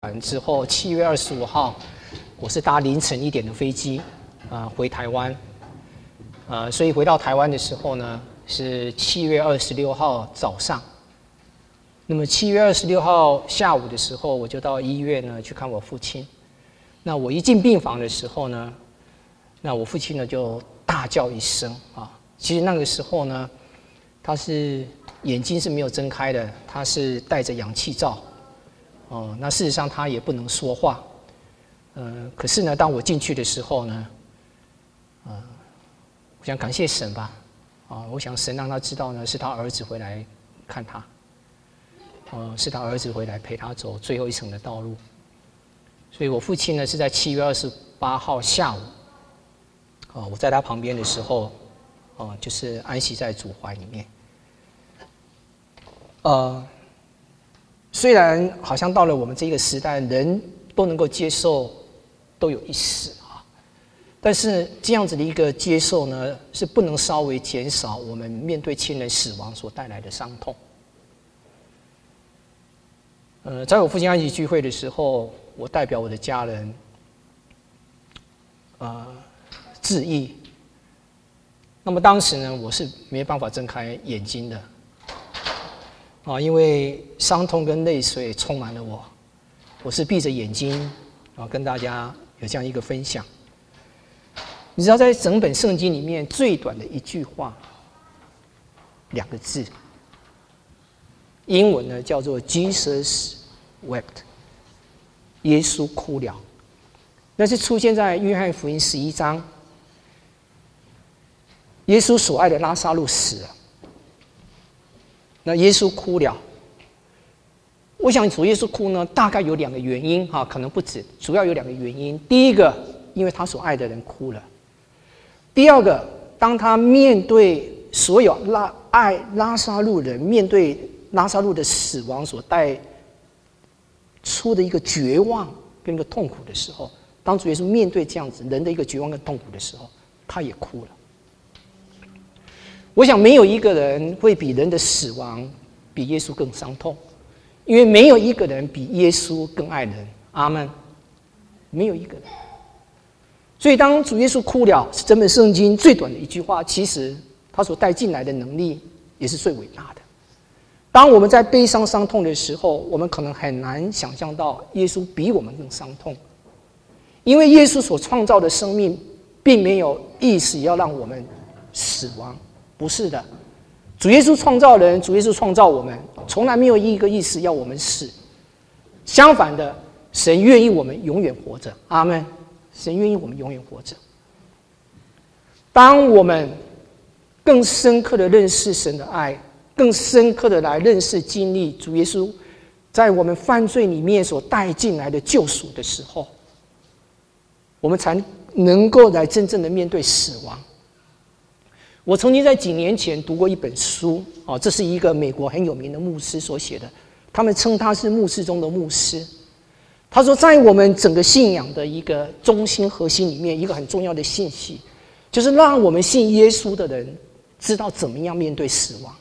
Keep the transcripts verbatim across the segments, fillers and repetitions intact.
完之后，七月二十五号，我是搭凌晨一点的飞机，啊、呃，回台湾，呃，所以回到台湾的时候呢，是七月二十六号早上。那么七月二十六号下午的时候，我就到医院呢去看我父亲。那我一进病房的时候呢，那我父亲呢就大叫一声啊。其实那个时候呢，他是眼睛是没有睁开的，他是戴着氧气罩。哦，那事实上他也不能说话，呃，可是呢，当我进去的时候呢，呃，我想感谢神吧，啊，我想神让他知道呢，是他儿子回来看他，呃，是他儿子回来陪他走最后一程的道路，所以我父亲呢是在七月二十八号下午，啊，我在他旁边的时候，哦，就是安息在主怀里面，呃。虽然好像到了我们这个时代，人都能够接受，都有一死啊，但是这样子的一个接受呢，是不能稍微减少我们面对亲人死亡所带来的伤痛。呃，在我父亲安息聚会的时候，我代表我的家人，呃，致意。那么当时呢，我是没办法睁开眼睛的。啊，因为伤痛跟泪水充满了我，我是闭着眼睛啊，跟大家有这样一个分享。你知道，在整本圣经里面最短的一句话，两个字，英文呢叫做 Jesus wept， 耶稣哭了。那是出现在约翰福音十一章，耶稣所爱的拉撒路死了。那耶稣哭了，我想主耶稣哭呢，大概有两个原因哈，可能不止，主要有两个原因。第一个，因为他所爱的人哭了；第二个，当他面对所有拉爱拉撒路人，面对拉撒路的死亡所带出的一个绝望跟一个痛苦的时候，当主耶稣面对这样子人的一个绝望跟痛苦的时候，他也哭了。我想没有一个人会比人的死亡比耶稣更伤痛，因为没有一个人比耶稣更爱人。阿们，没有一个人。所以当主耶稣哭了，是整本圣经最短的一句话，其实他所带进来的能力也是最伟大的。当我们在悲伤伤痛的时候，我们可能很难想象到耶稣比我们更伤痛，因为耶稣所创造的生命并没有意思要让我们死亡。不是的，主耶稣创造人，主耶稣创造我们，从来没有一个意思要我们死。相反的，神愿意我们永远活着。阿们。神愿意我们永远活着。当我们更深刻的认识神的爱，更深刻的来认识经历主耶稣在我们犯罪里面所带进来的救赎的时候，我们才能够来真正的面对死亡。我曾经在几年前读过一本书，哦，这是一个美国很有名的牧师所写的，他们称他是牧师中的牧师。他说，在我们整个信仰的一个中心核心里面，一个很重要的信息，就是让我们信耶稣的人知道怎么样面对死亡。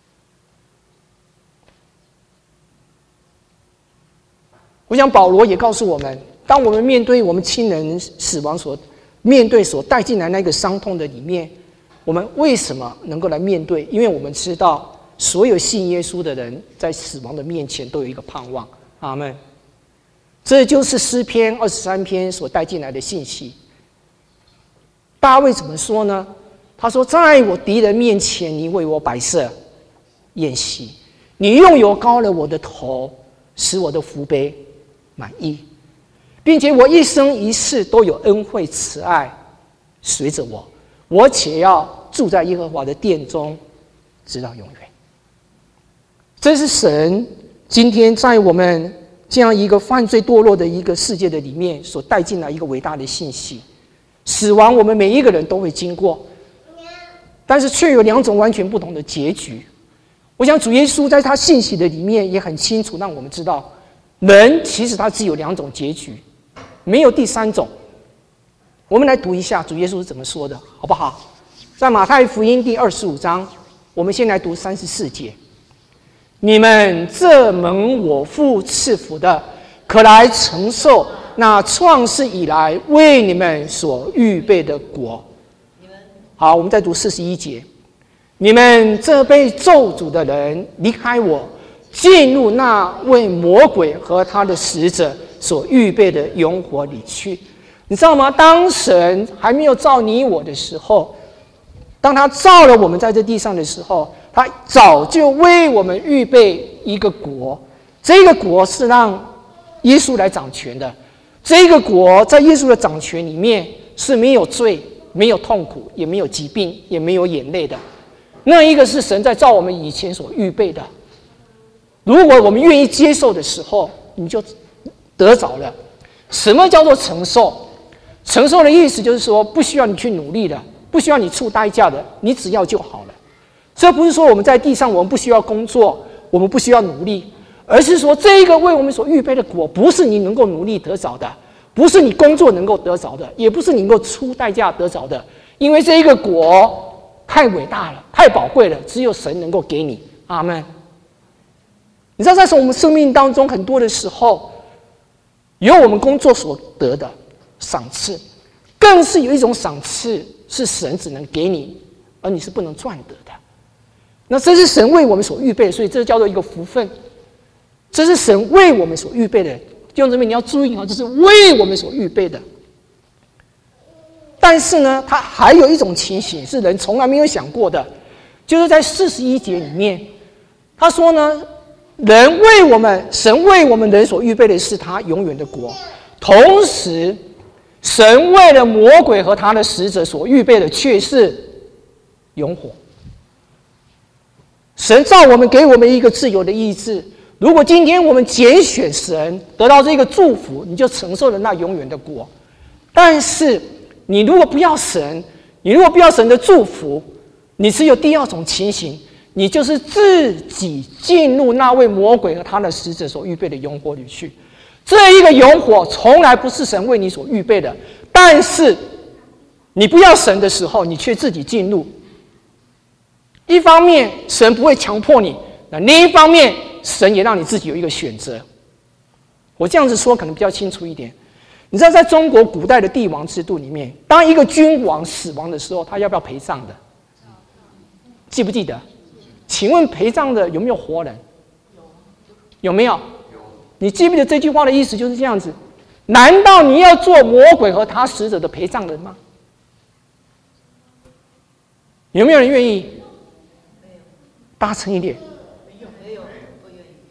我想保罗也告诉我们，当我们面对我们亲人死亡所面对所带进来那个伤痛的里面，我们为什么能够来面对？因为我们知道，所有信耶稣的人在死亡的面前都有一个盼望。阿们。这就是诗篇二十三篇所带进来的信息。大卫怎么说呢？他说：“在我敌人面前，你为我摆设宴席，你用油膏了我的头，使我的福杯满溢，并且我一生一世都有恩惠慈爱随着我。我且要住在耶和华的殿中，直到永远。”这是神今天在我们这样一个犯罪堕落的一个世界的里面所带进来一个伟大的信息。死亡我们每一个人都会经过，但是却有两种完全不同的结局。我想主耶稣在他信息的里面也很清楚让我们知道，人其实他只有两种结局，没有第三种。我们来读一下主耶稣是怎么说的，好不好？在马太福音第二十五章，我们先来读三十四节。你们这蒙我父赐福的， 可来承受那创世以来为你们所预备的国。好，我们再读四十一节。你们这被咒诅的人，离开我，进入那为魔鬼和他的使者所预备的永火里去。你知道吗？当神还没有造你我的时候，当他造了我们在这地上的时候，他早就为我们预备一个国。这个国是让耶稣来掌权的。这个国在耶稣的掌权里面是没有罪、没有痛苦、也没有疾病、也没有眼泪的。那一个是神在造我们以前所预备的。如果我们愿意接受的时候，你就得着了。什么叫做承受？承受的意思就是说，不需要你去努力的，不需要你付代价的，你只要就好了。这不是说我们在地上我们不需要工作，我们不需要努力，而是说这一个为我们所预备的果，不是你能够努力得着的，不是你工作能够得着的，也不是你能够出代价得着的，因为这一个果太伟大了，太宝贵了，只有神能够给你。阿们。你知道，在我们生命当中，很多的时候，有我们工作所得的赏赐，更是有一种赏赐是神只能给你，而你是不能赚得的。那这是神为我们所预备的，所以这叫做一个福分。这是神为我们所预备的。弟兄姊妹，你要注意啊，这是为我们所预备的。但是呢，它还有一种情形是人从来没有想过的，就是在四十一节里面，他说呢，人为我们，神为我们人所预备的是他永远的国，同时，神为了魔鬼和他的使者所预备的却是永火。神造我们，给我们一个自由的意志。如果今天我们拣选神，得到这个祝福，你就承受了那永远的国。但是，你如果不要神，你如果不要神的祝福，你只有第二种情形，你就是自己进入那位魔鬼和他的使者所预备的永火里去。这一个永火从来不是神为你所预备的，但是你不要神的时候，你却自己进入。一方面，神不会强迫你；那另一方面，神也让你自己有一个选择。我这样子说可能比较清楚一点。你知道，在中国古代的帝王制度里面，当一个君王死亡的时候，他要不要陪葬的？记不记得？请问陪葬的有没有活人？有没有？你记不记得这句话的意思就是这样子？难道你要做魔鬼和他使者的陪葬人吗？有没有人愿意？大声一点。没有，不愿意。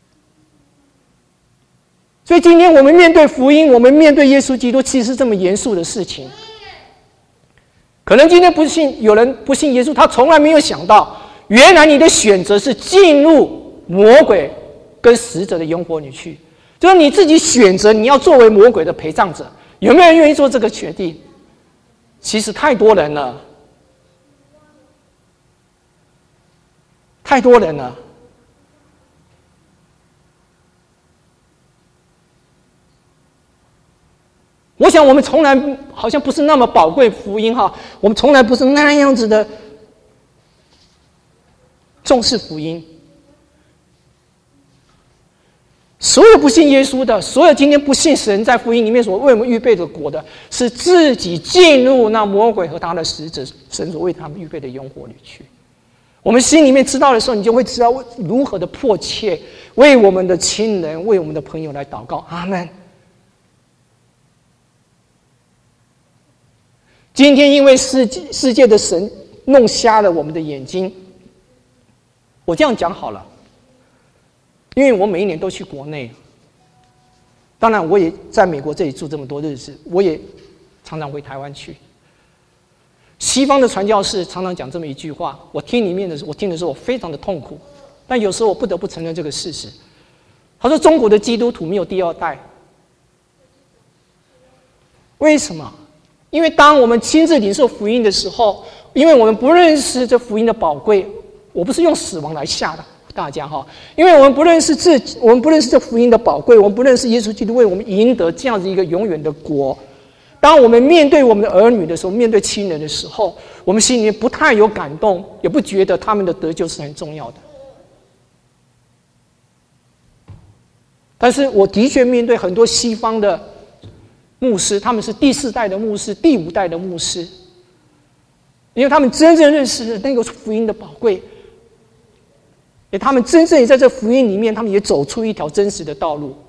所以今天我们面对福音，我们面对耶稣基督，其实是这么严肃的事情。可能今天不信，有人不信耶稣，他从来没有想到，原来你的选择是进入魔鬼跟使者的永火里去，就是你自己选择你要作为魔鬼的陪葬者。有没有人愿意做这个决定？其实太多人了。太多人了。我想我们从来好像不是那么宝贵福音哈，我们从来不是那样子的重视福音。所有不信耶稣的，所有今天不信神在福音里面所为我们预备的果的，是自己进入那魔鬼和他的使者神所为他们预备的永火里去。我们心里面知道的时候，你就会知道如何的迫切为我们的亲人、为我们的朋友来祷告。阿们。今天因为世界世界的神弄瞎了我们的眼睛，我这样讲好了，因为我每一年都去国内，当然我也在美国这里住这么多日子，我也常常回台湾去。西方的传教士常常讲这么一句话，我听里面的时候，我听的时候我非常的痛苦，但有时候我不得不承认这个事实。他说中国的基督徒没有第二代，为什么？因为当我们亲自领受福音的时候，因为我们不认识这福音的宝贵，我不是用死亡来吓大家哈，因为我们不认识自己，我们不认识这福音的宝贵，我们不认识耶稣基督为我们赢得这样子一个永远的国。当我们面对我们的儿女的时候，面对亲人的时候，我们心里面不太有感动，也不觉得他们的得救是很重要的。 但是我的确面对很多西方的牧师，他们是第四代的牧师、第五代的牧师，因为他们真正认识那个福音的宝贵，也他们真正也在这福音里面，他们也走出一条真实的道路。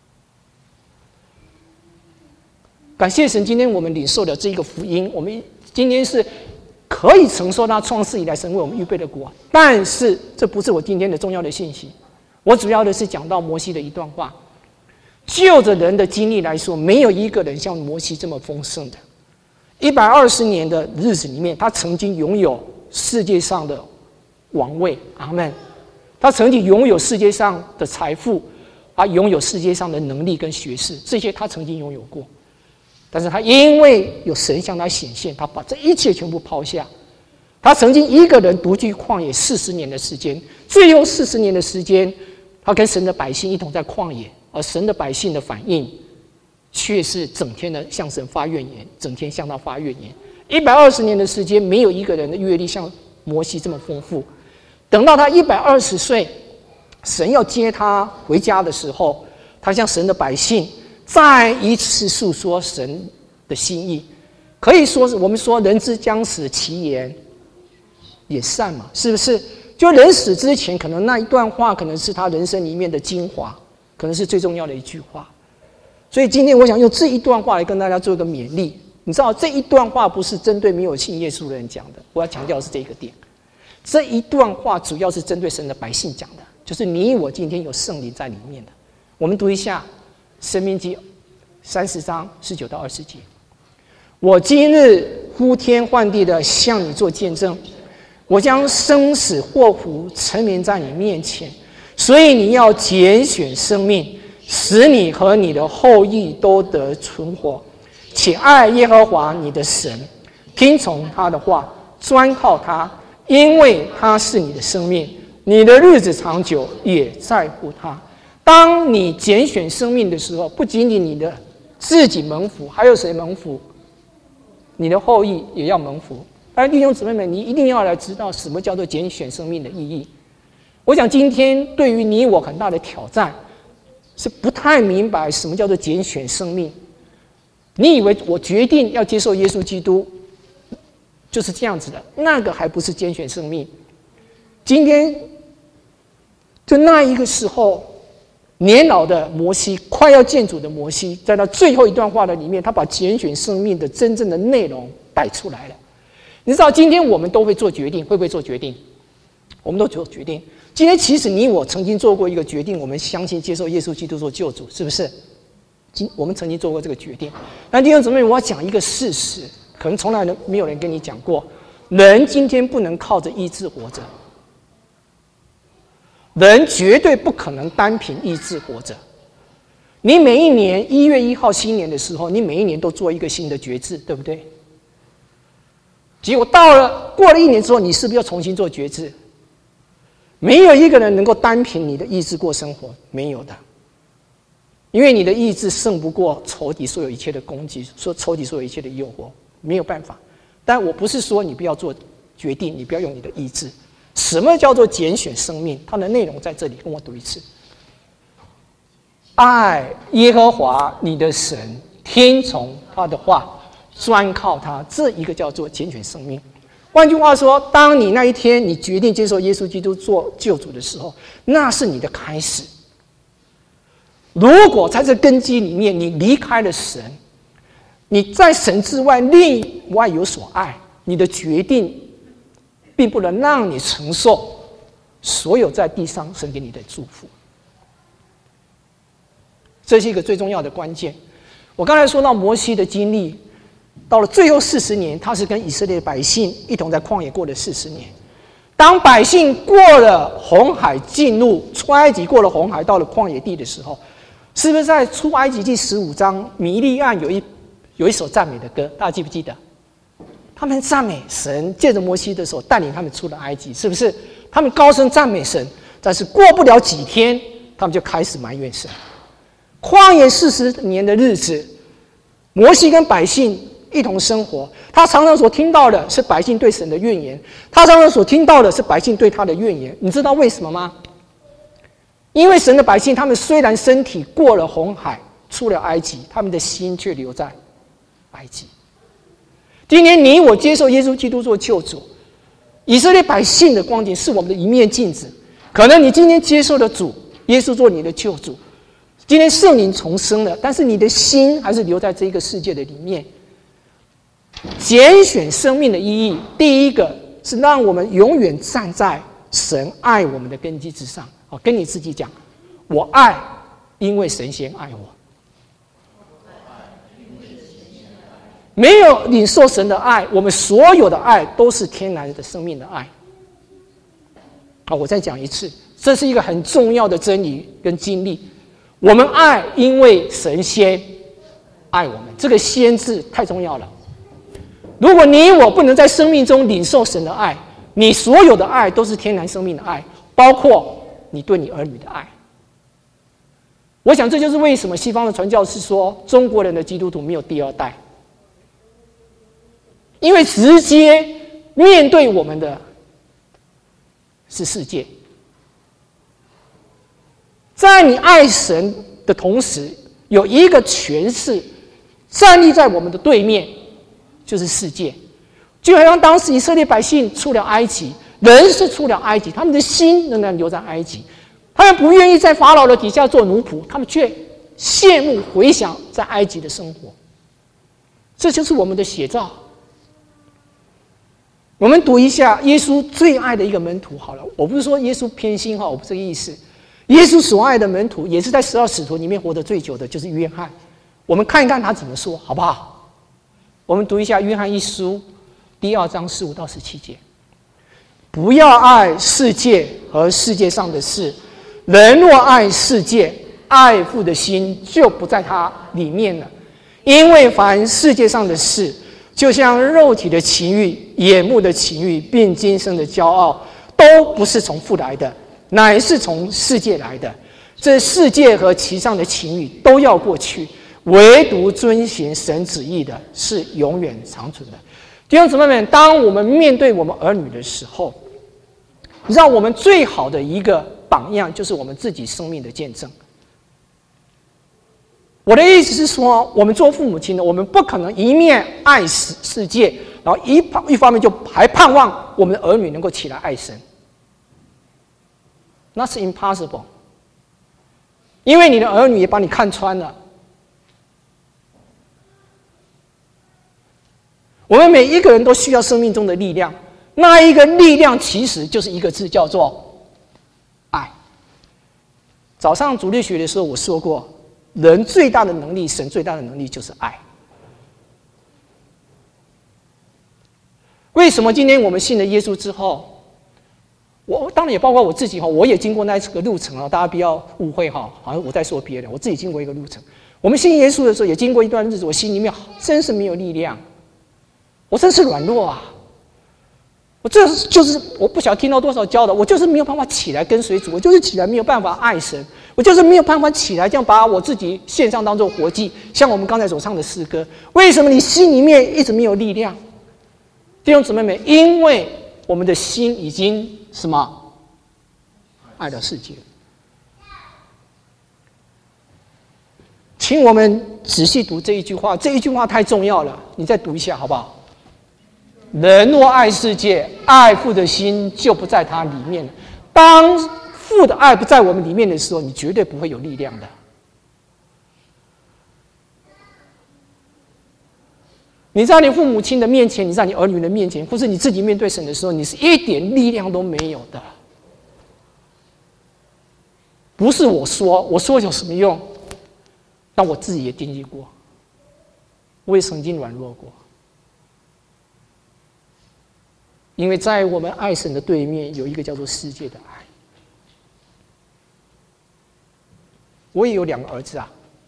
感谢神，今天我们领受的这一个福音，我们今天是可以承受他创世以来神为我们预备的国，但是这不是我今天的重要的信息。我主要的是讲到摩西的一段话，就着人的经历来说，没有一个人像摩西这么丰盛的。一百二十年的日子里面，他曾经拥有世界上的王位，阿们。他曾经拥有世界上的财富，他拥有世界上的能力跟学识，这些他曾经拥有过。但是他因为有神向他显现，他把这一切全部抛下。他曾经一个人独居旷野四十年的时间，最后四十年的时间，他跟神的百姓一同在旷野，而神的百姓的反应却是整天的向神发怨言，整天向他发怨言。一百二十年的时间，没有一个人的阅历像摩西这么丰富。等到他一百二十岁，神要接他回家的时候，他向神的百姓再一次诉说神的心意。可以说是我们说人之将死，其言也善嘛，是不是？就人死之前，可能那一段话可能是他人生里面的精华，可能是最重要的一句话。所以今天我想用这一段话来跟大家做一个勉励。你知道这一段话不是针对没有信耶稣的人讲的，我要强调的是这个点。这一段话主要是针对神的百姓讲的，就是你我今天有圣灵在里面的。我们读一下申命记三十章十九到二十节。我今日呼天唤地的向你做见证，我将生死祸福陈明在你面前，所以你要拣选生命，使你和你的后裔都得存活，且爱耶和华你的神，听从他的话，专靠他，因为他是你的生命，你的日子长久，也在乎他。当你拣选生命的时候，不仅仅你的自己蒙福，还有谁蒙福？你的后裔也要蒙福。而弟兄姊妹们，你一定要来知道什么叫做拣选生命的意义。我想今天对于你我很大的挑战，是不太明白什么叫做拣选生命。你以为我决定要接受耶稣基督就是这样子的，那个还不是拣选生命。今天就那一个时候，年老的摩西，快要见主的摩西，在他最后一段话的里面，他把拣选生命的真正的内容带出来了。你知道今天我们都会做决定，会不会做决定？我们都做决定。今天其实你我曾经做过一个决定，我们相信接受耶稣基督做救主，是不是？今我们曾经做过这个决定。那弟兄姊妹，我要讲一个事实，可能从来没有人跟你讲过，人今天不能靠着意志活着，人绝对不可能单凭意志活着。你每一年一月一号新年的时候，你每一年都做一个新的决志，对不对？结果到了过了一年之后，你是不是要重新做决志？没有一个人能够单凭你的意志过生活，没有的。因为你的意志胜不过仇敌所有一切的攻击，说仇敌所有一切的诱惑，没有办法。但我不是说你不要做决定，你不要用你的意志。什么叫做拣选生命？它的内容在这里，跟我读一次：爱耶和华你的神，听从他的话，专靠他，这一个叫做拣选生命。换句话说，当你那一天你决定接受耶稣基督做救主的时候，那是你的开始。如果在这根基里面你离开了神，你在神之外另外有所爱，你的决定并不能让你承受所有在地上神给你的祝福。这是一个最重要的关键。我刚才说到摩西的经历，到了最后四十年，他是跟以色列百姓一同在旷野过了四十年。当百姓过了红海，进入出埃及，过了红海，到了旷野地的时候，是不是在出埃及记十五章，米利暗有一有一首赞美的歌，大家记不记得？他们赞美神，借着摩西的手带领他们出了埃及，是不是？他们高声赞美神，但是过不了几天，他们就开始埋怨神。旷野四十年的日子，摩西跟百姓一同生活，他常常所听到的是百姓对神的怨言，他常常所听到的是百姓对他的怨言。你知道为什么吗？ 因为神的百姓，他们虽然身体过了红海，出了埃及，他们的心却留在埃及。今天你我接受耶稣基督做救主，以色列百姓的光景是我们的一面镜子。可能你今天接受了主耶稣做你的救主，今天圣灵重生了，但是你的心还是留在这个世界的里面。拣选生命的意义，第一个是让我们永远站在神爱我们的根基之上。好，跟你自己讲，我爱，因为神先爱我。没有领受神的爱，我们所有的爱都是天然的生命的爱。好，我再讲一次，这是一个很重要的真理跟经历。我们爱，因为神先爱我们，这个先字太重要了。如果你我不能在生命中领受神的爱，你所有的爱都是天然生命的爱，包括你对你儿女的爱。我想这就是为什么西方的传教士说中国人的基督徒没有第二代，因为直接面对我们的是世界。在你爱神的同时，有一个权势站立在我们的对面，就是世界。就好像当时以色列百姓出了埃及，人是出了埃及，他们的心仍然留在埃及，他们不愿意在法老的底下做奴仆，他们却羡慕回想在埃及的生活。这就是我们的写照。我们读一下耶稣最爱的一个门徒好了，我不是说耶稣偏心哈，我不是这个意思。耶稣所爱的门徒，也是在十二使徒里面活得最久的，就是约翰。我们看一看他怎么说，好不好？我们读一下约翰一书第二章十五到十七节。不要爱世界和世界上的事，人若爱世界，爱父的心就不在他里面了。因为凡世界上的事，就像肉体的情欲、眼目的情欲，并今生的骄傲，都不是从父来的，乃是从世界来的。这世界和其上的情欲都要过去，唯独遵行神旨意的是永远长存的。弟兄姊妹们，当我们面对我们儿女的时候，让我们最好的一个榜样就是我们自己生命的见证。我的意思是说，我们做父母亲的，我们不可能一面爱世世界，然后一一方面就还盼望我们的儿女能够起来爱神。那是 impossible， 因为你的儿女也把你看穿了。我们每一个人都需要生命中的力量，那一个力量其实就是一个字，叫做爱。早上主日学的时候我说过，人最大的能力，神最大的能力就是爱。为什么今天我们信了耶稣之后，我当然也包括我自己哈，我也经过那个路程啊，大家不要误会哈，好像我在说别人，我自己经过一个路程。我们信耶稣的时候，也经过一段日子，我心里面真是没有力量，我真是软弱啊！我这就是我不晓得听到多少教的，我就是没有办法起来跟随主，我就是起来没有办法爱神，我就是没有办法起来这样把我自己献上当做活祭，像我们刚才所唱的诗歌。为什么你心里面一直没有力量？弟兄姊妹们，因为我们的心已经什么爱了世界。请我们仔细读这一句话，这一句话太重要了，你再读一下好不好？人若爱世界，爱父的心就不在他里面了。当父的爱不在我们里面的时候，你绝对不会有力量的。你在你父母亲的面前，你在你儿女的面前，或是你自己面对神的时候，你是一点力量都没有的。不是我说，我说有什么用？但我自己也经历过，我也曾经软弱过。因为在我们爱神的对面，有一个叫做世界的爱。我也有两个儿子啊，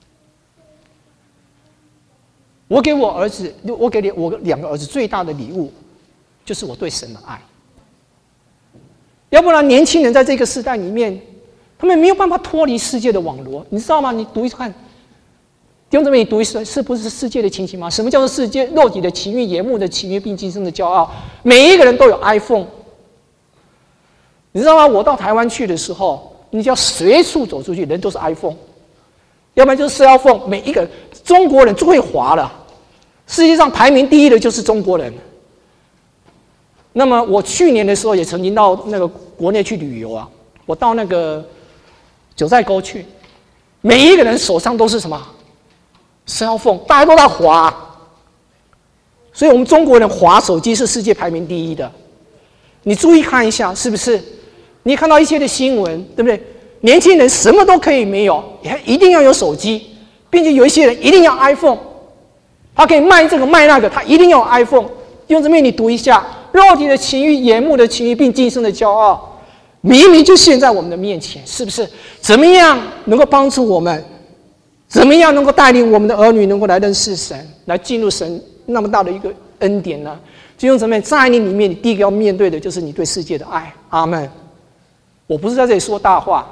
我给我儿子，我给我两个儿子最大的礼物，就是我对神的爱。要不然，年轻人在这个时代里面，他们没有办法脱离世界的网罗，你知道吗？你读一看。弟兄姊妹，你读一次，是不是世界的情形吗？什么叫做世界？肉体的情欲、眼目的情欲，并今生的骄傲。每一个人都有 iPhone， 你知道吗？我到台湾去的时候， 你只要随处走出去，人都是 iPhone， 要不然就是 cell phone， 每一个中国人最会滑了。世界上排名第一的就是中国人。那么我去年的时候也曾经到那个国内去旅游啊，我到那个九寨沟去，每一个人手上都是什么 cell phone， 大家都在滑。所以我们中国人滑手机是世界排名第一的。你注意看一下，是不是？你看到一些的新闻，对不对？年轻人什么都可以没有，也一定要有手机，并且有一些人一定要 iPhone， 他可以卖这个卖那个，他一定要有 iPhone。用这边你读一下，肉体的情欲、眼目的情欲，并今生的骄傲，明明就现在我们的面前，是不是？怎么样能够帮助我们？怎么样能够带领我们的儿女能够来认识神，来进入神那么大的一个恩典呢？弟兄姊妹，在你里面，你第一个要面对的就是你对世界的爱。阿们。我不是在这里说大话。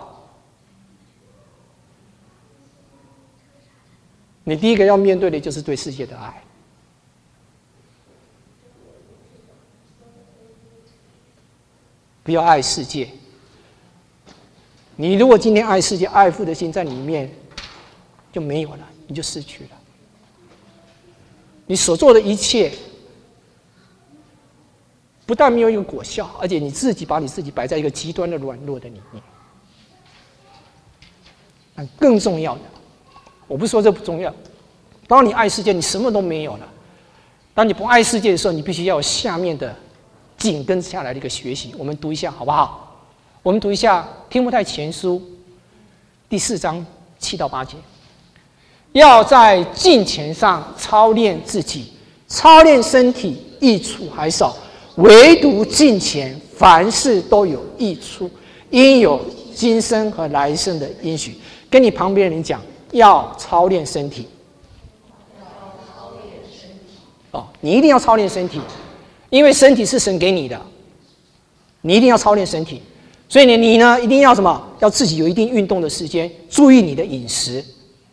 你第一个要面对的就是对世界的爱。不要爱世界。你如果今天爱世界，爱父的心在里面就没有了，你就失去了。你所做的一切，不但没有一个果效，而且你自己把你自己摆在一个极端的软弱的里面。但更重要的，我不是说这不重要。当你爱世界，你什么都没有了。当你不爱世界的时候，你必须要有下面的紧跟下来的一个学习。我们读一下好不好？我们读一下《提摩太前书》第四章七到八节。要在敬虔上操练自己，操练身体，益处还少。唯独敬虔，凡事都有益处，因有今生和来生的应许。跟你旁边的人讲，要操练身体。哦，你一定要操练身体，因为身体是神给你的，你一定要操练身体。所以呢，你呢一定要什么？要自己有一定运动的时间，注意你的饮食。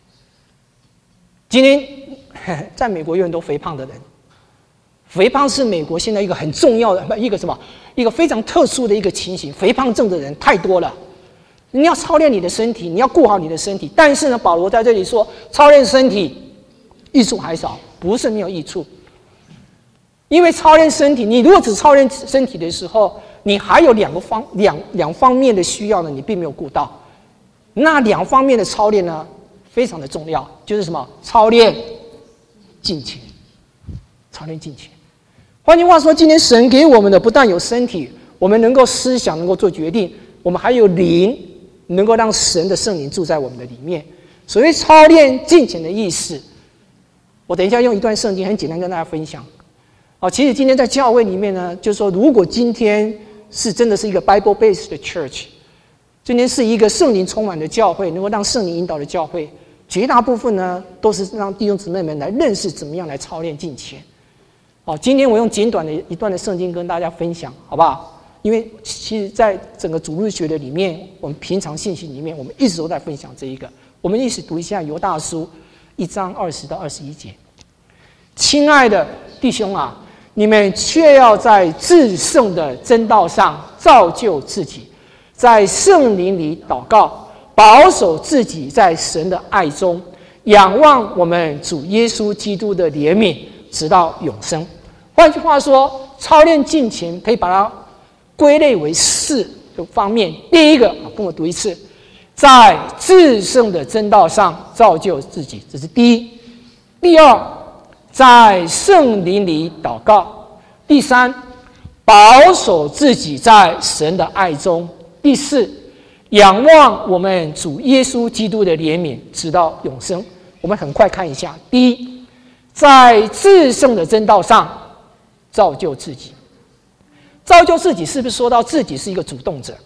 今天在美国有很多肥胖的人。肥胖是美国现在一个很重要的一个什么？一个非常特殊的一个情形。肥胖症的人太多了，你要操练你的身体，你要顾好你的身体。但是呢，保罗在这里说，操练身体益处还少，不是没有益处。因为操练身体，你如果只操练身体的时候，你还有两个方两两方面的需要呢，你并没有顾到。那两方面的操练呢，非常的重要，就是什么？操练敬虔，操练敬虔。换句话说，今天神给我们的不但有身体，我们能够思想，能够做决定，我们还有灵，能够让神的圣灵住在我们的里面。所谓操练敬虔的意思，我等一下用一段圣经很简单跟大家分享。哦，其实今天在教会里面呢，就是说，如果今天是真的是一个 Bible-based 的 church， 今天是一个圣灵充满的教会，能够让圣灵引导的教会，绝大部分呢都是让弟兄姊妹们来认识怎么样来操练敬虔。好，今天我用简短的一段的圣经跟大家分享，好不好？因为其实在整个主日学的里面，我们平常信息里面，我们一直都在分享这一个。我们一起读一下犹大书一章二十到二十一节。亲爱的弟兄啊，你们却要在至圣的真道上造就自己，在圣灵里祷告，保守自己在神的爱中，仰望我们主耶稣基督的怜悯，直到永生。换句话说，操练敬虔可以把它归类为四个方面。第一个，跟我读一次，在至圣的真道上造就自己，这是第一。第二，在圣灵里祷告。第三，保守自己在神的爱中。第四，仰望我们主耶稣基督的怜悯，直到永生。我们很快看一下。第一，在至圣的真道上造就自己。造就自己是不是说到自己是一个主动者？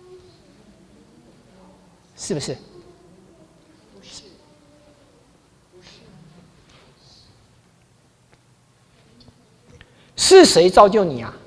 是不是？不是。是谁造就你啊？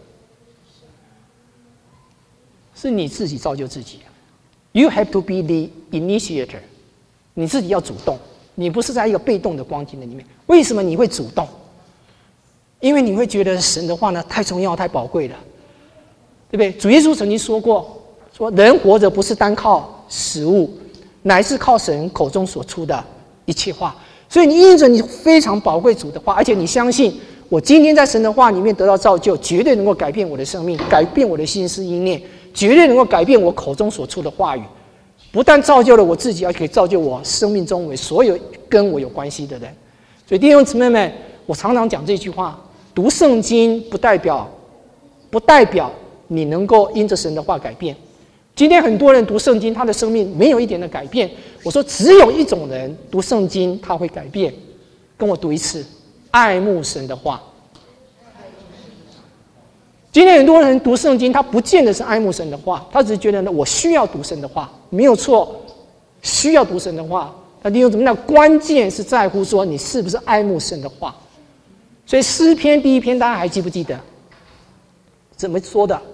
是你自己造就自己。You have to be the initiator。你自己要主动，你不是在一个被动的光景的里面。为什么你会主动？因为你会觉得神的话呢太重要、太宝贵了，对不对？主耶稣曾经说过，说人活着不是单靠食物，乃是靠神口中所出的一切话。所以你因着你非常宝贵主的话，而且你相信我今天在神的话里面得到造就，绝对能够改变我的生命，改变我的心思意念，绝对能够改变我口中所出的话语。不但造就了我自己，而且可以造就我生命中为所有跟我有关系的人。所以弟兄姊妹们，我常常讲这句话：读圣经不代表不代表你能够因着神的话改变。今天很多人读圣经，他的生命没有一点的改变。我说只有一种人读圣经他会改变，跟我读一次：爱慕神的话。今天很多人读圣经，他不见得是爱慕神的话，他只是觉得呢，我需要读神的话，没有错，需要读神的话。那弟兄姊妹，那关键是在乎说你是不是爱慕神的话。所以诗篇第一篇大家还记不记得？怎么说的？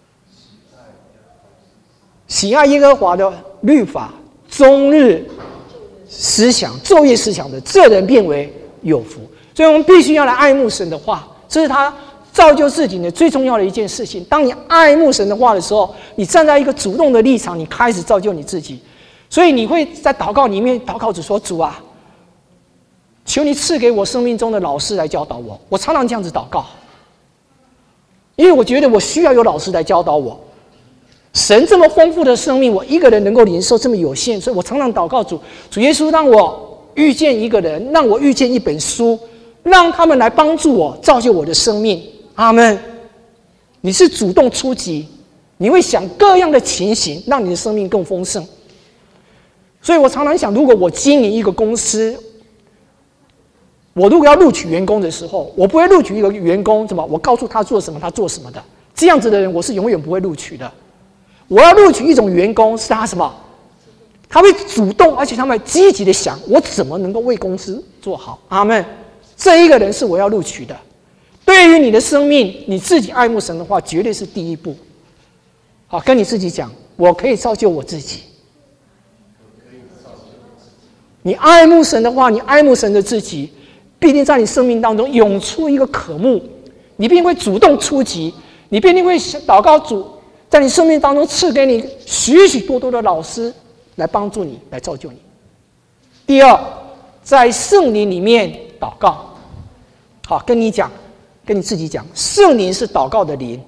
喜爱耶和华的律法，终日思想，昼夜思想的，这人变为有福。所以我们必须要来爱慕神的话，这是他造就自己的最重要的一件事情。当你爱慕神的话的时候，你站在一个主动的立场，你开始造就你自己。所以你会在祷告里面祷告主说：主啊，求你赐给我生命中的老师来教导我。我常常这样子祷告，因为我觉得我需要有老师来教导我。神这么丰富的生命，我一个人能够领受这么有限，所以我常常祷告主：主耶稣，让我遇见一个人，让我遇见一本书，让他们来帮助我造就我的生命。阿们。你是主动出击，你会想各样的情形，让你的生命更丰盛。所以我常常想，如果我经营一个公司，我如果要录取员工的时候，我不会录取一个员工怎么我告诉他做什么他做什么的，这样子的人我是永远不会录取的。我要录取一种员工，是他什么？他会主动，而且他们积极的想，我怎么能够为公司做好。阿们。这一个人是我要录取的。对于你的生命，你自己爱慕神的话，绝对是第一步。好，跟你自己讲，我可以造就我自己。你爱慕神的话，你爱慕神的自己，必定在你生命当中涌出一个渴慕，你必定会主动出击，你必定会祷告主，在你生命当中赐给你许许多多的老师来帮助你，来造就你。第二，在圣灵里面祷告。好，跟你讲，跟你自己讲，圣灵是祷告的灵。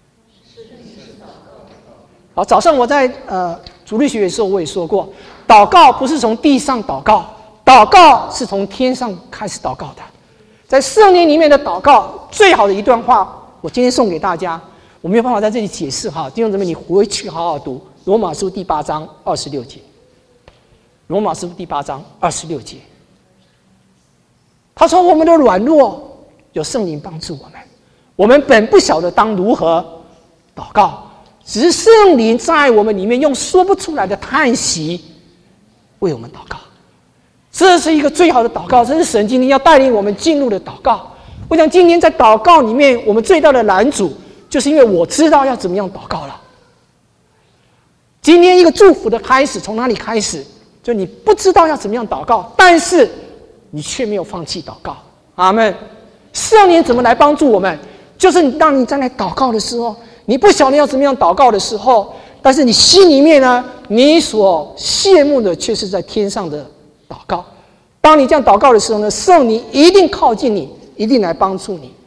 好，早上我在呃主日学的时候我也说过，祷告不是从地上祷告，祷告是从天上开始祷告的。在圣灵里面的祷告，最好的一段话，我今天送给大家。我没有办法在这里解释哈，弟兄姊妹，你回去好好读罗马书第八章二十六节。罗马书第八章二十六节，他说：“我们的软弱有圣灵帮助我们，我们本不晓得当如何祷告，只是圣灵在我们里面用说不出来的叹息为我们祷告。”这是一个最好的祷告，这是神今天要带领我们进入的祷告。我想今天在祷告里面，我们最大的难阻，就是因为我知道要怎么样祷告了。今天一个祝福的开始从哪里开始？就你不知道要怎么样祷告，但是你却没有放弃祷告。阿们。圣灵怎么来帮助我们？就是你当你在那祷告的时候，你不晓得要怎么样祷告的时候，但是你心里面呢，你所羡慕的却是在天上的祷告。当你这样祷告的时候呢，圣灵一定靠近你，一定来帮助你，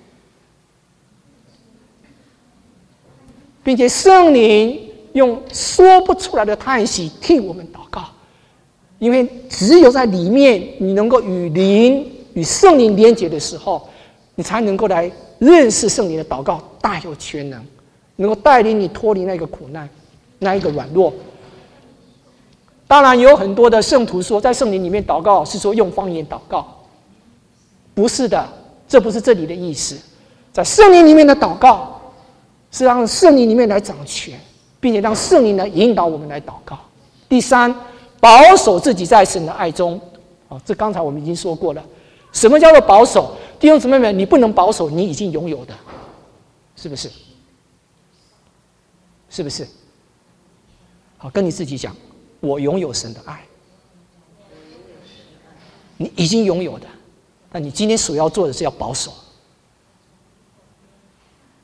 并且圣灵用说不出来的叹息替我们祷告。因为只有在里面你能够与灵与圣灵连结的时候，你才能够来认识圣灵的祷告大有全能，能够带领你脱离那个苦难，那一个软弱。当然有很多的圣徒说在圣灵里面祷告是说用方言祷告，不是的，这不是这里的意思。在圣灵里面的祷告是让圣灵里面来掌权，并且让圣灵来引导我们来祷告。第三，保守自己在神的爱中。哦，这刚才我们已经说过了。什么叫做保守？弟兄姊妹们，你不能保守你已经拥有的，是不是？是不是？好，跟你自己讲，我拥有神的爱。你已经拥有的，但你今天所要做的是要保守，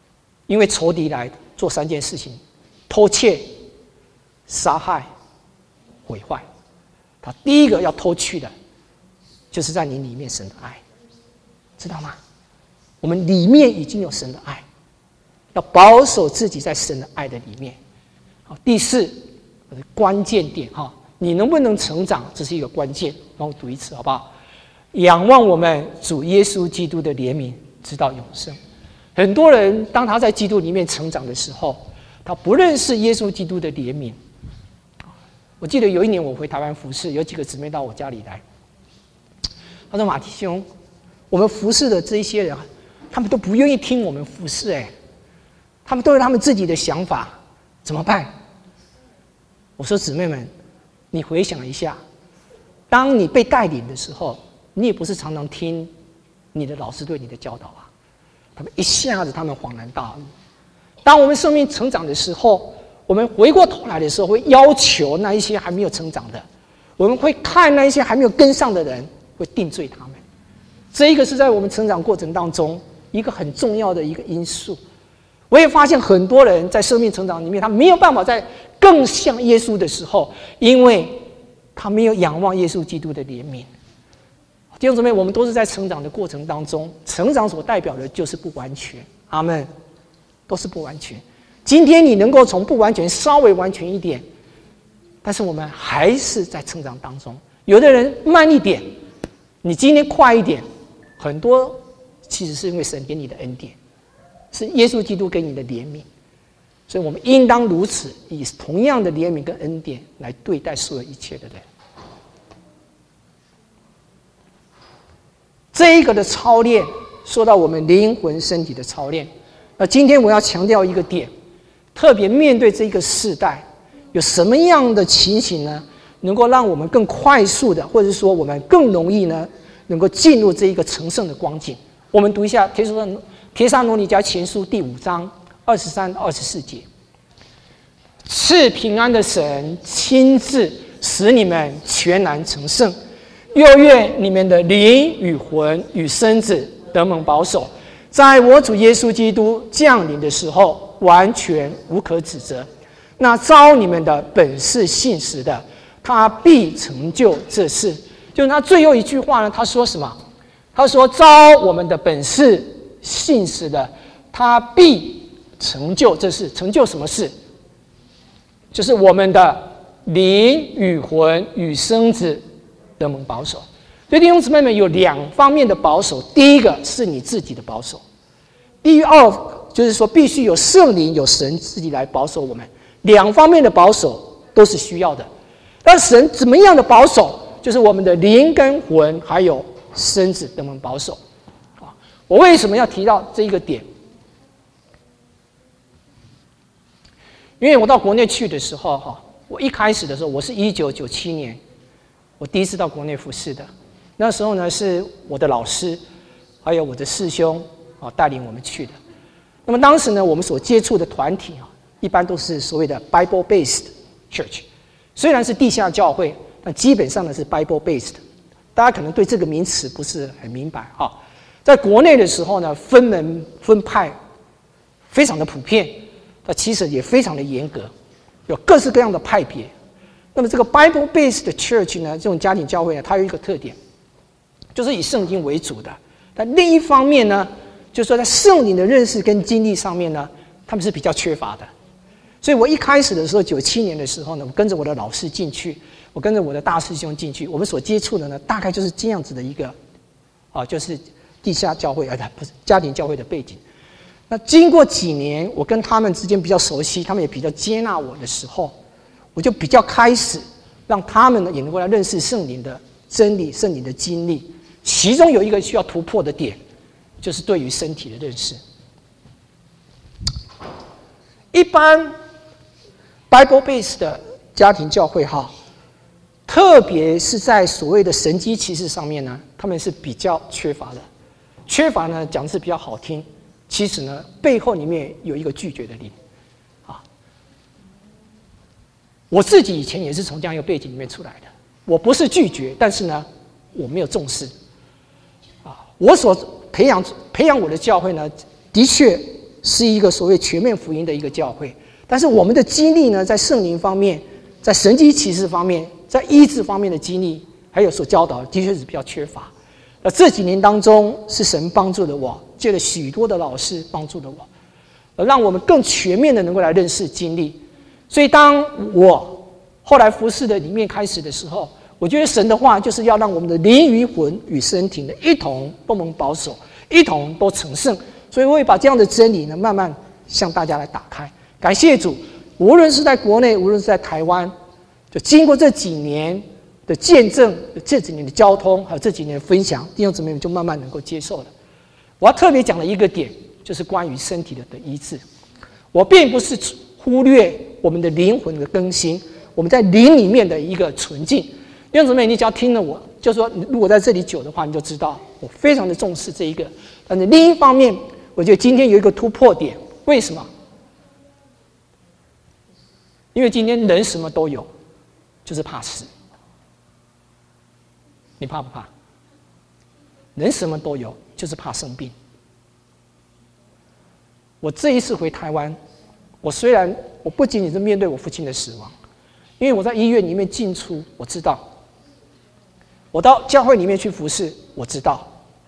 因为仇敌来做三件事情：偷窃、杀害、 毁坏。他第一个要偷去的，就是在你里面神的爱，知道吗？我们里面已经有神的爱，要保守自己在神的爱的里面。好，第四关键点哈，你能不能成长，这是一个关键。让我读一次好不好？仰望我们主耶稣基督的怜悯，直到永生。很多人当他在基督里面成长的时候，他不认识耶稣基督的怜悯。我记得有一年我回台湾服侍，有几个姊妹到我家里来，他说：“马弟兄，我们服侍的这一些人，他们都不愿意听我们服侍，哎，他们都有他们自己的想法，怎么办？”我说：“姊妹们，你回想一下，当你被带领的时候，你也不是常常听你的老师对你的教导啊。他们一下子他们恍然大悟。当我们生命成长的时候，我们回过头来的时候，会要求那一些还没有成长的，我们会看那一些还没有跟上的人，会定罪他们。这一个是在我们成长过程当中一个很重要的一个因素。我也发现很多人在生命成长里面，他没有办法在更像耶稣的时候，因为他没有仰望耶稣基督的怜悯。弟兄姊妹，我们都是在成长的过程当中，成长所代表的就是不完全。阿们，都是不完全。今天你能够从不完全稍微完全一点，但是我们还是在成长当中。有的人慢一点，你今天快一点，很多其实是因为神给你的恩典，是耶稣基督给你的怜悯。所以我们应当如此，以同样的怜悯跟恩典来对待所有一切的人。这一个的操练，说到我们灵魂身体的操练，那今天我要强调一个点，特别面对这个世代，有什么样的情形呢，能够让我们更快速的，或者说我们更容易呢，能够进入这一个成圣的光景。我们读一下《帖撒罗尼迦前书》第五章二十三到二十四节：赐平安的神亲自使你们全然成圣，又愿你们的灵与魂与身子得蒙保守，在我主耶稣基督降临的时候，完全无可指责。那招你们的本是信实的，他必成就这事。就他最后一句话呢，他说什么？他说：“招我们的本是信实的，他必成就这事。成就什么事？就是我们的灵与魂与身子得蒙保守。”所以弟兄姊妹们，有两方面的保守。第一个是你自己的保守，第二就是说必须有圣灵有神自己来保守我们。两方面的保守都是需要的。但神怎么样的保守？就是我们的灵跟魂还有身子得蒙保守。我为什么要提到这一个点？因为我到国内去的时候，哈，我一开始的时候，我是一九九七年，我第一次到国内服侍的。那时候呢，是我的老师，还有我的师兄啊带领我们去的。那么当时呢，我们所接触的团体啊，一般都是所谓的 Bible-based church， 虽然是地下教会，但基本上呢是 Bible-based。大家可能对这个名词不是很明白啊。在国内的时候呢，分门分派非常的普遍，它其实也非常的严格，有各式各样的派别。那么这个 Bible-based church 呢，这种家庭教会呢，它有一个特点，就是以圣经为主的。但另一方面呢，就是说在圣灵的认识跟经历上面呢，他们是比较缺乏的。所以我一开始的时候，九七年的时候呢，我跟着我的老师进去，我跟着我的大师兄进去，我们所接触的呢，大概就是这样子的一个，啊，就是地下教会，啊，不是家庭教会的背景。那经过几年，我跟他们之间比较熟悉，他们也比较接纳我的时候，我就比较开始让他们呢也能够来认识圣灵的真理、圣灵的经历。其中有一个需要突破的点，就是对于身体的认识。一般 Bible-based 的家庭教会哈，特别是在所谓的神迹奇事上面呢，他们是比较缺乏的。缺乏呢，讲的是比较好听，其实呢，背后里面有一个拒绝的灵啊。我自己以前也是从这样一个背景里面出来的，我不是拒绝，但是呢，我没有重视。我所培养培养我的教会呢，的确是一个所谓全面福音的一个教会，但是我们的经历呢，在圣灵方面在神迹奇事方面，在医治方面的经历，还有所教导的，的确是比较缺乏。那这几年当中，是神帮助了我，借了许多的老师帮助了我，而让我们更全面的能够来认识经历。所以，当我后来服侍的里面开始的时候，我觉得神的话就是要让我们的灵与魂与身体呢一同都能保守，一同都成圣。所以，我会把这样的真理呢慢慢向大家来打开。感谢主，无论是在国内，无论是在台湾，就经过这几年的见证，这几年的交通，还有这几年的分享，弟兄姊妹们就慢慢能够接受了。我要特别讲的一个点，就是关于身体的的医治。我并不是忽略我们的灵魂的更新，我们在灵里面的一个纯净。弟兄姊妹，你只要听了我，就说如果在这里久的话，你就知道我非常的重视这一个。但是另一方面，我觉得今天有一个突破点，为什么？因为今天人什么都有，就是怕死。你怕不怕？人什么都有，就是怕生病。我这一次回台湾，我虽然我不仅仅是面对我父亲的死亡，因为我在医院里面进出，我知道；我到教会里面去服侍，我知道。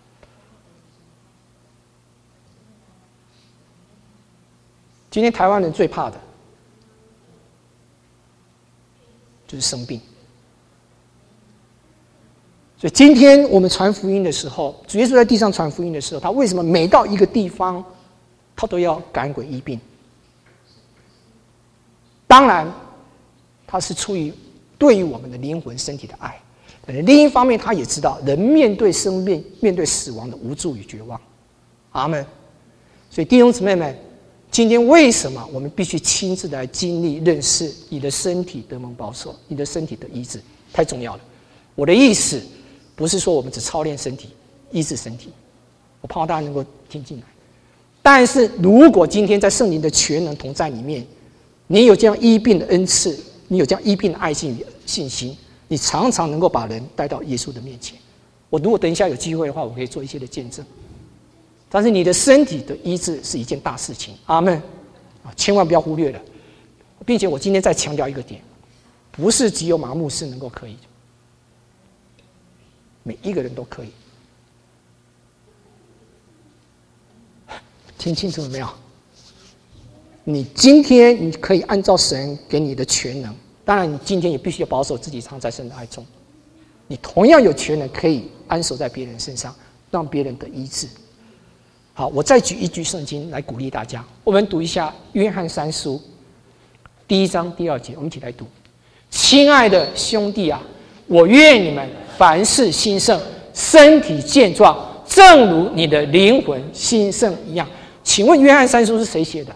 今天台湾人最怕的就是生病。所以今天我们传福音的时候，主耶稣在地上传福音的时候，他为什么每到一个地方，他都要赶鬼医病？当然，他是出于对于我们的灵魂、身体的爱。另一方面，他也知道人面对生命、面对死亡的无助与绝望。阿们。所以弟兄姊妹们，今天为什么我们必须亲自来经历、认识你的身体得蒙保守，你的身体的医治，太重要了。我的意思不是说我们只操练身体、医治身体，我盼望大家能够听进来。但是如果今天在圣灵的全能同在里面，你有这样医病的恩赐，你有这样医病的爱心与信心，你常常能够把人带到耶稣的面前。我如果等一下有机会的话，我可以做一些的见证。但是你的身体的医治是一件大事情，阿们，千万不要忽略了。并且我今天再强调一个点，不是只有马牧师能够可以，每一个人都可以。听清楚了没有？你今天你可以按照神给你的全能，当然你今天也必须要保守自己常在神的爱中。你同样有全能可以安守在别人身上，让别人得医治。好，我再举一句圣经来鼓励大家。我们读一下约翰三书第一章第二节，我们一起来读：亲爱的兄弟啊，我愿你们凡事兴盛，身体健壮，正如你的灵魂兴盛一样。请问约翰三书是谁写的？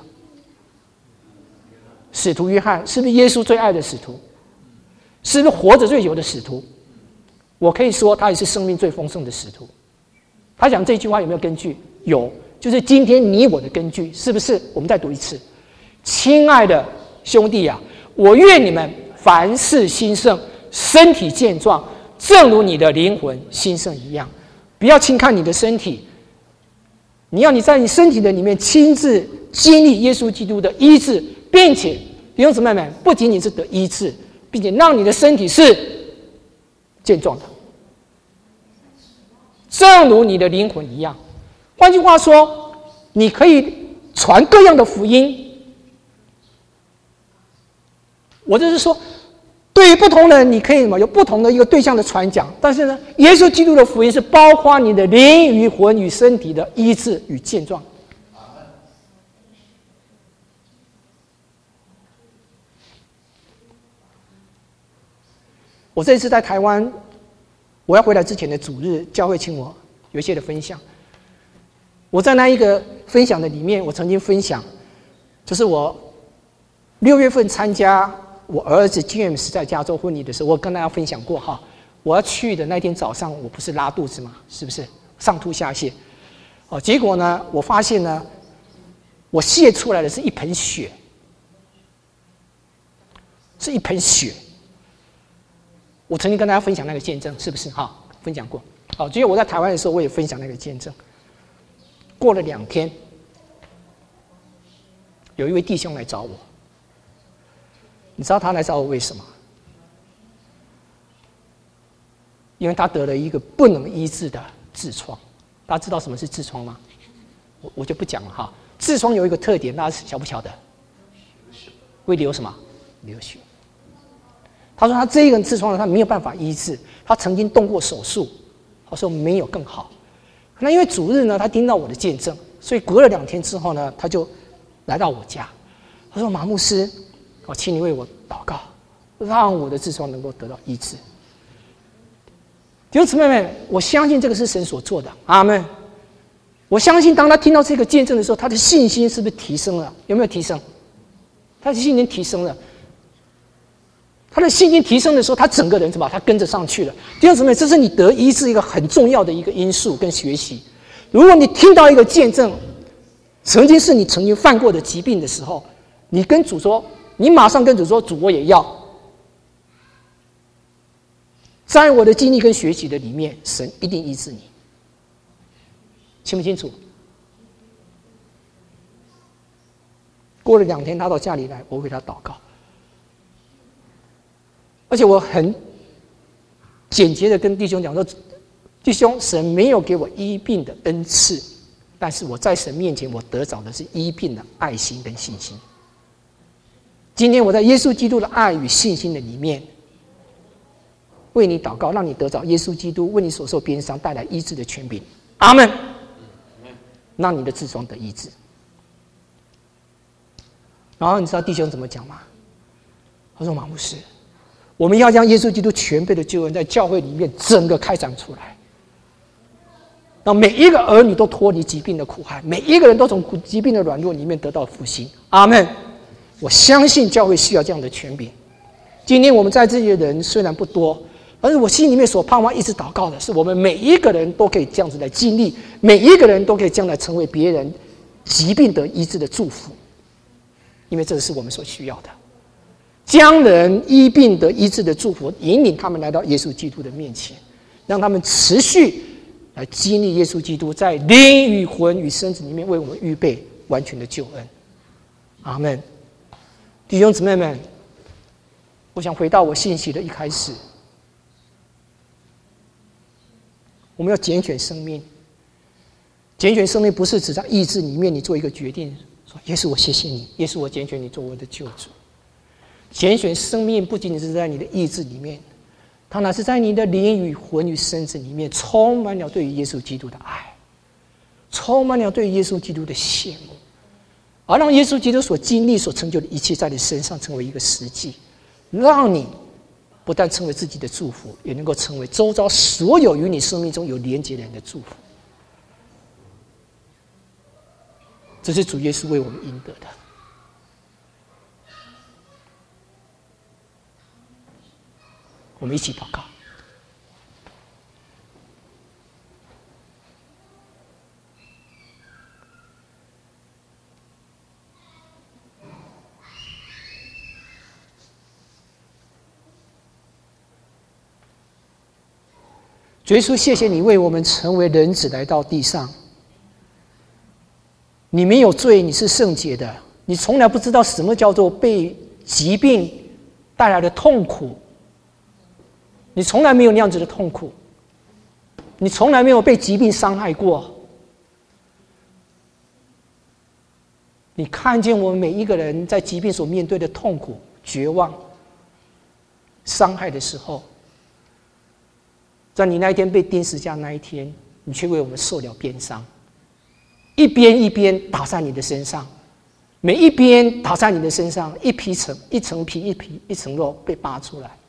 使徒约翰。是不是耶稣最爱的使徒？是不是活着最久的使徒？我可以说他也是生命最丰盛的使徒。他讲这句话有没有根据？有，就是今天你我的根据，是不是？我们再读一次：亲爱的兄弟啊，我愿你们凡事兴盛，身体健壮，正如你的灵魂兴盛一样。不要轻看你的身体，你要你在你身体的里面亲自经历耶稣基督的医治，并且弟兄姊妹们，不仅仅是得医治，并且让你的身体是健壮的，正如你的灵魂一样。换句话说，你可以传各样的福音。我就是说，对于不同人，你可以有不同的一个对象的传讲，但是呢，耶稣基督的福音是包括你的灵与魂与身体的医治与健壮。我这一次在台湾，我要回来之前的主日，教会请我有一些的分享。我在那一个分享的里面，我曾经分享，就是我六月份参加我儿子 James 在加州婚礼的时候，我跟大家分享过哈。我要去的那天早上，我不是拉肚子嘛，是不是上吐下泻？哦，结果呢，我发现呢，我泻出来的是一盆血，是一盆血。我曾经跟大家分享那个见证，是不是哈？分享过。好，只有我在台湾的时候，我也分享那个见证。过了两天，有一位弟兄来找我， 你知道他来找我为什么？因为他得了一个不能医治的痔疮。大家知道什么是痔疮吗？我我就不讲了哈。痔疮有一个特点，大家晓不晓得？会流什么？流血。他说他这一个痔疮呢，他没有办法医治，他曾经动过手术，他说没有更好。那因为主日呢，他听到我的见证，所以隔了两天之后呢，他就来到我家。他说：“马牧师，我请你为我祷告，让我的痔疮能够得到医治。”弟兄姊妹们，我相信这个是神所做的，阿们。我相信当他听到这个见证的时候，他的信心是不是提升了？有没有提升？他的信心提升了。他的信心提升的时候，他整个人怎么？他跟着上去了。弟兄姊妹，这是你得医治一个很重要的一个因素跟学习。如果你听到一个见证，曾经是你曾经犯过的疾病的时候，你跟主说，你马上跟主说：“主，我也要。”在我的经历跟学习的里面，神一定医治你，清不清楚？过了两天，他到家里来，我为他祷告，而且我很简洁的跟弟兄讲说：“弟兄，神没有给我医病的恩赐，但是我在神面前，我得着的是医病的爱心跟信心。今天我在耶稣基督的爱与信心的里面。”为你祷告，让你得着耶稣基督为你所受鞭伤带来医治的权柄，阿们。让你的痔疮得医治。然后你知道弟兄怎么讲吗？他说：“马牧师，我们要将耶稣基督全备的救恩在教会里面整个开展出来，让每一个儿女都脱离疾病的苦害，每一个人都从疾病的软弱里面得到复兴，阿们。我相信教会需要这样的权柄。今天我们在这里的人虽然不多，而是我心里面所盼望一直祷告的是，我们每一个人都可以这样子来经历，每一个人都可以将来成为别人疾病得医治的祝福，因为这是我们所需要的。将人医病得医治的祝福，引领他们来到耶稣基督的面前，让他们持续来经历耶稣基督在灵与魂与身子里面为我们预备完全的救恩。阿们。弟兄姊妹们，我想回到我信息的一开始。我们要拣选生命，拣选生命不是只在意志里面你做一个决定，说耶稣我谢谢你，耶稣我拣选你做我的救主。拣选生命不仅仅是在你的意志里面，它乃是在你的灵与魂与身子里面充满了对于耶稣基督的爱，充满了对于耶稣基督的羡慕，而让耶稣基督所经历所成就的一切在你身上成为一个实际，让你不但成为自己的祝福，也能够成为周遭所有与你生命中有连结的人的祝福。这是主耶稣为我们赢得的。我们一起祷告。主耶稣，谢谢你为我们成为人子来到地上。你没有罪，你是圣洁的，你从来不知道什么叫做被疾病带来的痛苦，你从来没有那样子的痛苦，你从来没有被疾病伤害过。你看见我们每一个人在疾病所面对的痛苦、绝望、伤害的时候，在你那一天被钉十字架那一天，你却为我们受了鞭伤，一边一边打在你的身上，每一边打在你的身上，一皮层一层皮一皮一层肉被拔出来，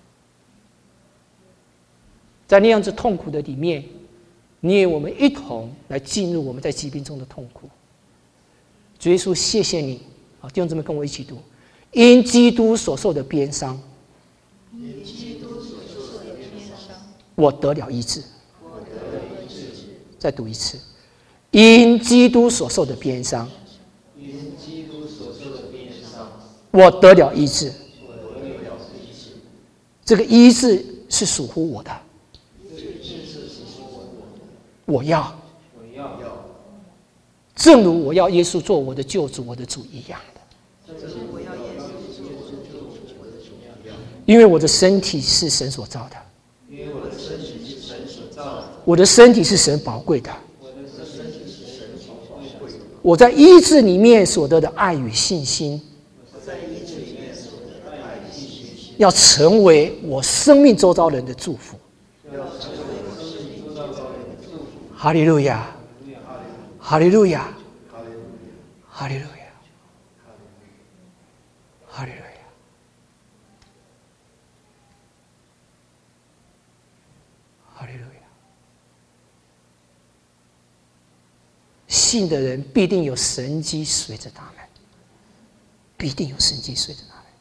在那样子痛苦的里面，你与我们一同来进入我们在疾病中的痛苦。主耶稣，谢谢你！好，弟兄姊妹跟我一起读：因基督所受的鞭伤， 因基督所受的鞭伤， 我得了医治。 我得了医治。 再读一次：因基督所受的鞭伤， 因基督所受的鞭伤， 我得了医治。 我得了医治。 这个医治是属乎我的， 这个医治是属乎我的。 我要， 我要， 正如我要耶稣做我的救主、我的主一样的。 正如我要耶稣做我的救主、我的主因为我的身体是神所造的， 因为我的身体是神所造的， 我的身体是神宝贵的， 我的身体是神所宝贵的。 我在医治里面所得的爱与信心， 我在医治里面所得的爱与信心， 要成为我生命周遭人的祝福。 要成为我生命周遭人的祝福。 哈利路亚，哈利路亚，哈利路亚，哈利路亚。哈利路亚！信的人必定有神迹随着他们，必定有神迹随着他们。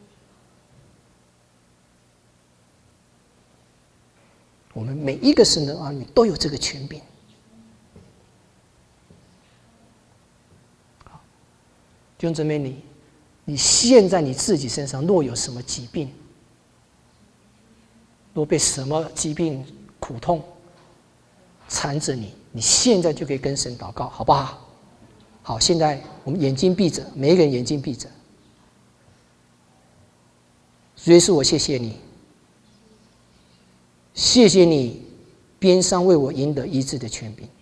我们每一个神的儿女都有这个权柄。好，弟兄姊妹，你你现在你自己身上若有什么疾病，若被什么疾病苦痛缠着你，你现在就可以跟神祷告，好不好？好，现在我们眼睛闭着，每一个人眼睛闭着。主耶稣，我谢谢你，谢谢你边上为我赢得医治的权柄。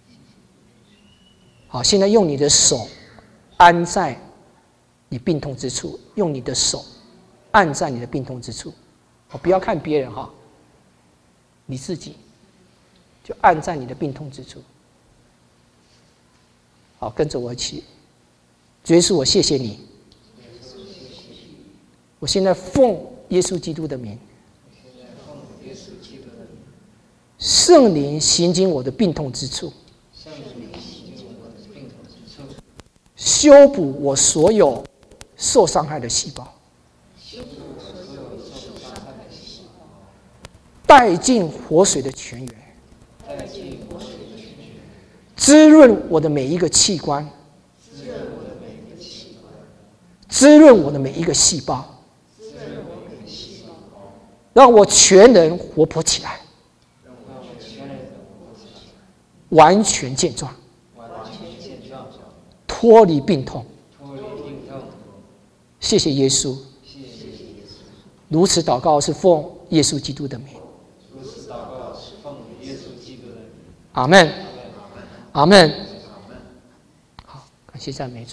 好，现在用你的手安在你病痛之处，用你的手按在你的病痛之处。好，不要看别人哈，你自己就按在你的病痛之处。好，跟着我一起。主耶稣，我谢谢你，我现在奉耶稣基督的名，圣灵行经我的病痛之处，修补我所有受伤害的细胞，带进活水的泉源，滋润我的每一个器官，滋润我的每一个细胞，让我全人活泼起来，完全健壮，脱离病痛。谢谢耶稣，如此祷告是奉耶稣基督的名。阿们，阿们。好，感谢赞美主。